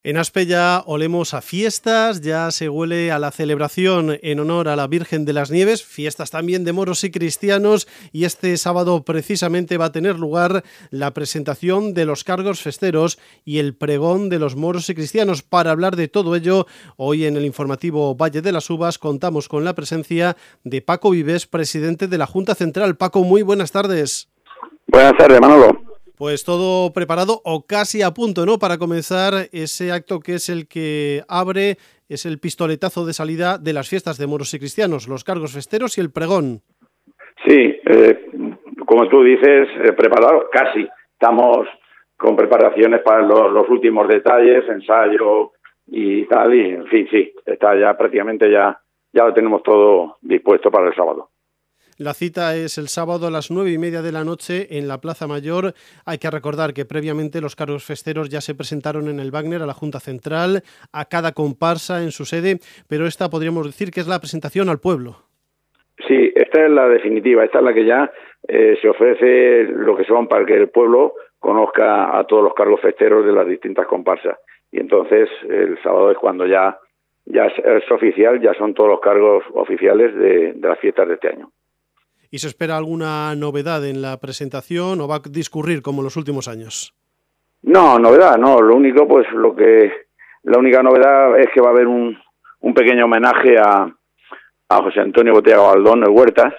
En Aspe ya olemos a fiestas, ya se huele a la celebración en honor a la Virgen de las Nieves, fiestas también de moros y cristianos, y este sábado precisamente va a tener lugar la presentación de los cargos festeros y el pregón de los moros y cristianos. Para hablar de todo ello, hoy en el informativo Valle de las Uvas contamos con la presencia de Paco Vives, presidente de la Junta Central. Paco, muy buenas tardes. Buenas tardes, Manolo. Pues todo preparado o casi a punto, ¿no?, para comenzar ese acto que es el que abre, es el pistoletazo de salida de las fiestas de moros y cristianos, los cargos festeros y el pregón. Sí, como tú dices, preparado casi. Estamos con preparaciones para los últimos detalles, ensayo y tal, y en fin, sí, está ya prácticamente ya lo tenemos todo dispuesto para el sábado. La cita es el sábado a las 9:30 de la noche en la Plaza Mayor. Hay que recordar que previamente los cargos festeros ya se presentaron en el Wagner a la Junta Central, a cada comparsa en su sede, pero esta podríamos decir que es la presentación al pueblo. Sí, esta es la definitiva, esta es la que ya se ofrece lo que son para que el pueblo conozca a todos los cargos festeros de las distintas comparsas. Y entonces el sábado es cuando ya es oficial, ya son todos los cargos oficiales de las fiestas de este año. ¿Y se espera alguna novedad en la presentación o va a discurrir como en los últimos años? No, novedad, no. Lo único, pues la única novedad es que va a haber un pequeño homenaje a José Antonio Botella Gabaldón, el Huertas,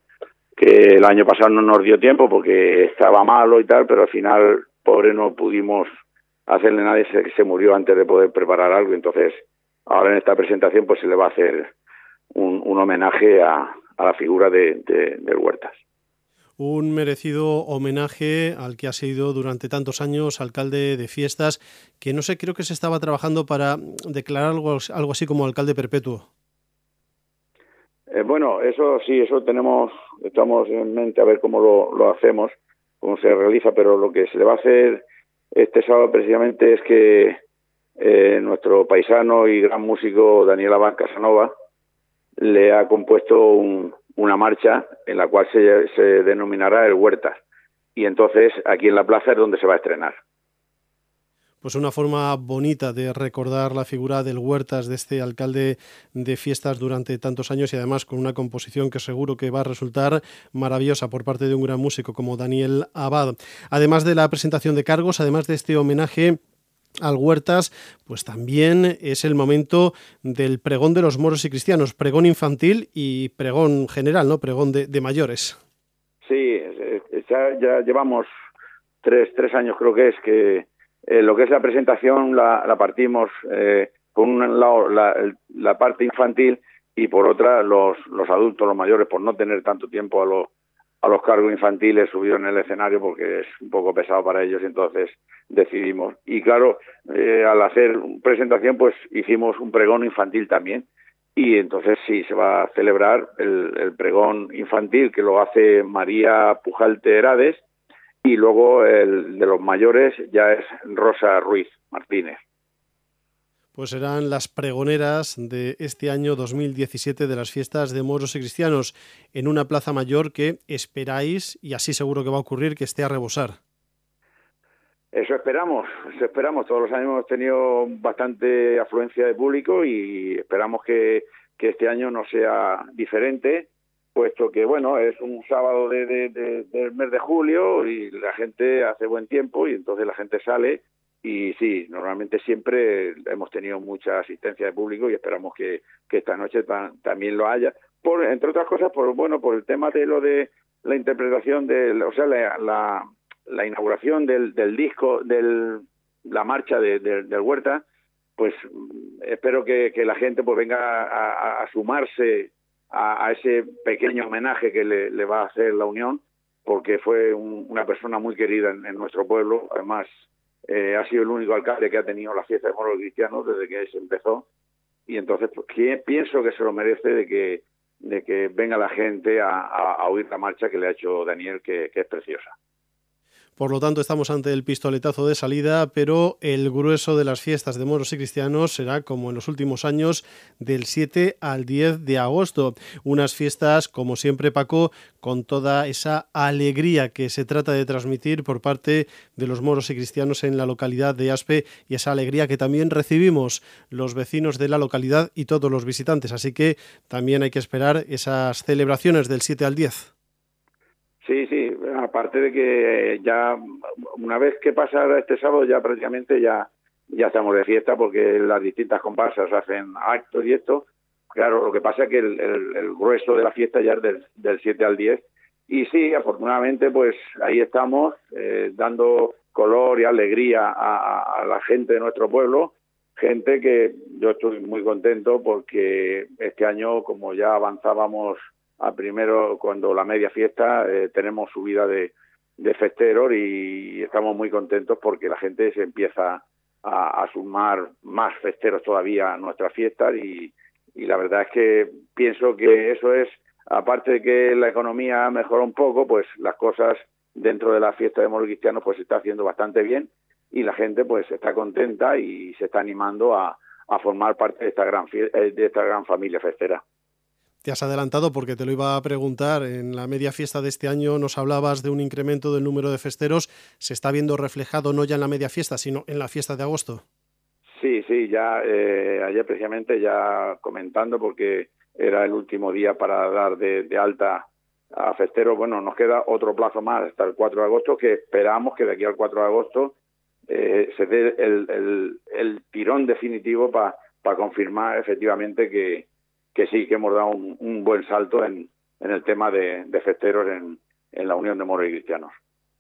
que el año pasado no nos dio tiempo porque estaba malo y tal, pero al final, pobre, no pudimos hacerle nada, se murió antes de poder preparar algo. Entonces, ahora en esta presentación pues se le va a hacer un homenaje a la figura del Huertas. Un merecido homenaje al que ha sido durante tantos años alcalde de fiestas, que no sé, creo que se estaba trabajando para declarar algo así como alcalde perpetuo. Bueno, eso sí, estamos en mente a ver cómo lo hacemos, cómo se realiza, pero lo que se le va a hacer este sábado precisamente es que nuestro paisano y gran músico Daniel Abad Casanova le ha compuesto una marcha en la cual se denominará el Huertas, y entonces aquí en la plaza es donde se va a estrenar. Pues una forma bonita de recordar la figura del Huertas, de este alcalde de fiestas durante tantos años, y además con una composición que seguro que va a resultar maravillosa por parte de un gran músico como Daniel Abad. Además de la presentación de cargos, además de este homenaje al Huertas, pues también es el momento del pregón de los moros y cristianos, pregón infantil y pregón general, ¿no?, pregón de mayores. Sí, ya llevamos tres años, creo que es, que lo que es la presentación la partimos con un lado la parte infantil y por otra los adultos, los mayores, por no tener tanto tiempo a los cargos infantiles subidos en el escenario porque es un poco pesado para ellos, y entonces decidimos. Y claro, al hacer presentación pues hicimos un pregón infantil también, y entonces sí se va a celebrar el pregón infantil, que lo hace María Pujalte Herades, y luego el de los mayores ya es Rosa Ruiz Martínez. Pues serán las pregoneras de este año 2017 de las fiestas de moros y cristianos en una plaza mayor que esperáis, y así seguro que va a ocurrir, que esté a rebosar. Eso esperamos. Todos los años hemos tenido bastante afluencia de público y esperamos que este año no sea diferente, puesto que, bueno, es un sábado del mes de julio y la gente hace buen tiempo y entonces la gente sale. Y sí, normalmente siempre hemos tenido mucha asistencia de público y esperamos que esta noche también lo haya. Entre otras cosas, por el tema de lo de la interpretación la inauguración del disco, la marcha del Huerta, pues espero que la gente pues venga a sumarse a ese pequeño homenaje que le va a hacer la Unión, porque fue una persona muy querida en nuestro pueblo. Además, ha sido el único alcalde que ha tenido la fiesta de moros cristianos desde que se empezó, y entonces pues, pienso que se lo merece de que venga la gente a oír la marcha que le ha hecho Daniel, que es preciosa. Por lo tanto, estamos ante el pistoletazo de salida, pero el grueso de las fiestas de moros y cristianos será, como en los últimos años, del 7 al 10 de agosto. Unas fiestas, como siempre, Paco, con toda esa alegría que se trata de transmitir por parte de los moros y cristianos en la localidad de Aspe, y esa alegría que también recibimos los vecinos de la localidad y todos los visitantes. Así que también hay que esperar esas celebraciones del 7 al 10. Sí, sí, aparte de que ya una vez que pasa este sábado ya prácticamente ya estamos de fiesta porque las distintas comparsas hacen actos y esto. Claro, lo que pasa es que el grueso de la fiesta ya es del 7 al 10 y sí, afortunadamente pues ahí estamos dando color y alegría a la gente de nuestro pueblo, gente que yo estoy muy contento porque este año, como ya avanzábamos a primero, cuando la media fiesta, tenemos subida de festeros y estamos muy contentos porque la gente se empieza a sumar más festeros todavía a nuestras fiestas y la verdad es que pienso que eso es, aparte de que la economía mejora un poco, pues las cosas dentro de la fiesta de moros cristianos pues se está haciendo bastante bien y la gente pues está contenta y se está animando a formar parte de esta gran familia festera. Te has adelantado porque te lo iba a preguntar. En la media fiesta de este año nos hablabas de un incremento del número de festeros. ¿Se está viendo reflejado no ya en la media fiesta, sino en la fiesta de agosto? Sí, ya ayer precisamente ya comentando porque era el último día para dar de alta a festeros. Bueno, nos queda otro plazo más hasta el 4 de agosto, que esperamos que de aquí al 4 de agosto se dé el tirón definitivo para confirmar efectivamente que sí, que hemos dado un buen salto en el tema de festeros en la Unión de Moros y Cristianos.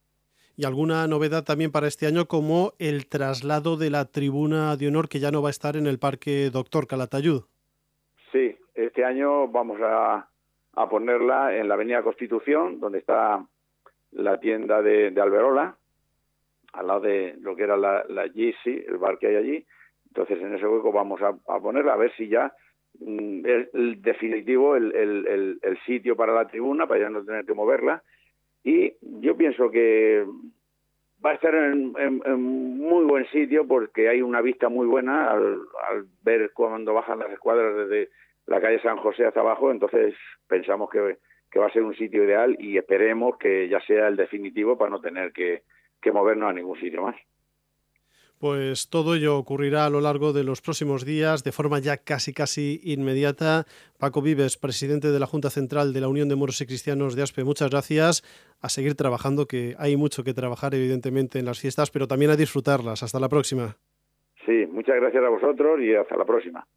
Y alguna novedad también para este año, como el traslado de la tribuna de honor, que ya no va a estar en el Parque Doctor Calatayud. Sí, este año vamos a ponerla en la Avenida Constitución, donde está la tienda de Alberola, al lado de lo que era la Yeezy, el bar que hay allí. Entonces en ese hueco vamos a ponerla, a ver si ya es el definitivo el sitio para la tribuna, para ya no tener que moverla. Y yo pienso que va a estar en muy buen sitio porque hay una vista muy buena al ver cuando bajan las escuadras desde la calle San José hasta abajo. Entonces pensamos que va a ser un sitio ideal y esperemos que ya sea el definitivo para no tener que movernos a ningún sitio más. Pues todo ello ocurrirá a lo largo de los próximos días, de forma ya casi inmediata. Paco Vives, presidente de la Junta Central de la Unión de Moros y Cristianos de Aspe, muchas gracias. A seguir trabajando, que hay mucho que trabajar evidentemente en las fiestas, pero también a disfrutarlas. Hasta la próxima. Sí, muchas gracias a vosotros y hasta la próxima.